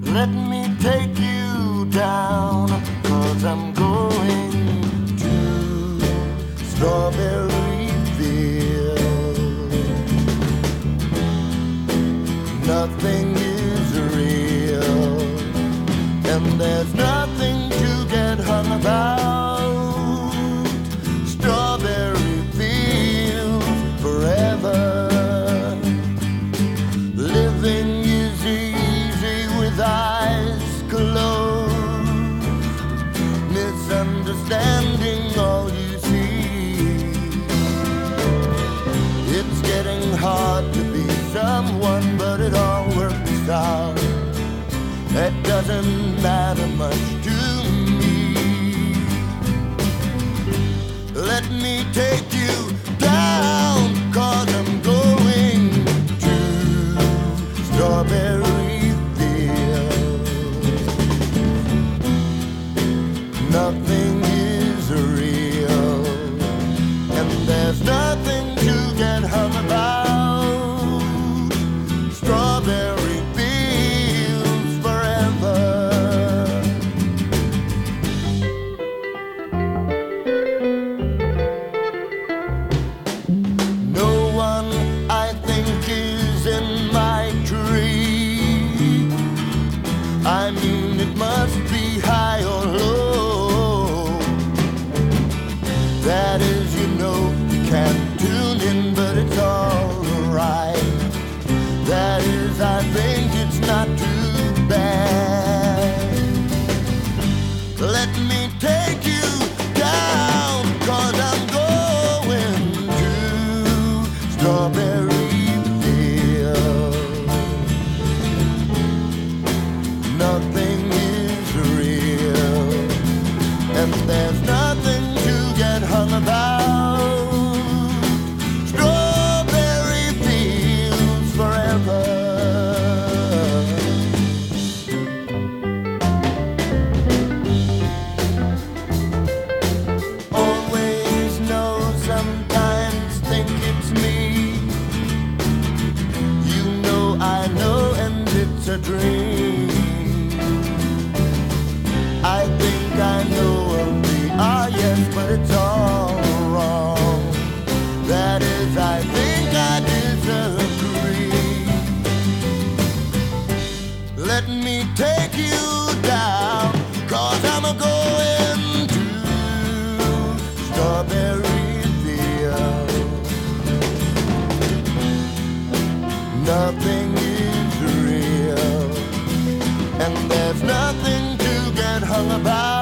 Let me take you down, 'cause I'm going to Strawberryville. Nothing is real, and there's nothing to get hung about. Strawberry fields forever. Living is easy with eyes closed. Misunderstanding all you see. It's getting hard to be someone, but it all works out. That doesn't matter much to me. Let me take you down, 'cause I'm going to Strawberryville. Nothing is real, and there's nothing to get hung about. Strawberry fields forever. No one, I think, is in my tree. I mean, it must be high or low. That is, you know, you can't tune in, but it's alright. That is, I think it's not too bad. Let me take you down, 'cause I'm going to Strawberryville. Nothing is real, and there's nothing to get hung about. Strawberry fields forever. Always know, sometimes think it's me. You know, I know, and it's a dream. I think I know of the yes, but it's all wrong. That is, I think I disagree. Let me take you down, 'cause I'm going to Strawberryville. Nothing is real, and there's nothing to get hung about.